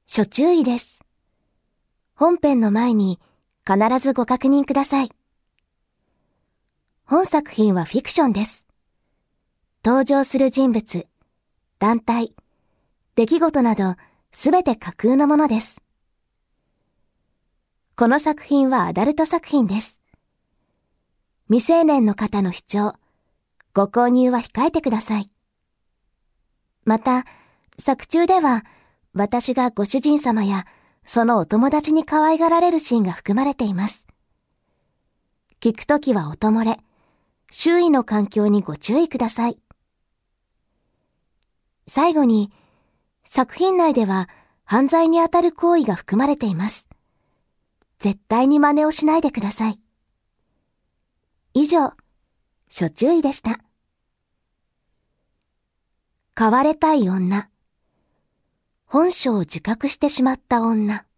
諸注意です。本編の前に必ずご確認ください。本作品はフィクションです。登場する人物、団体、出来事などすべて架空のものです。この作品はアダルト作品です。未成年の方の視聴、ご購入は控えてください。また、作中では私がご主人様やそのお友達に可愛がられるシーンが含まれています。聞くときは音漏れ、周囲の環境にご注意ください。最後に、作品内では犯罪にあたる行為が含まれています。絶対に真似をしないでください。以上、諸注意でした。買われたい女。本性を自覚してしまった女。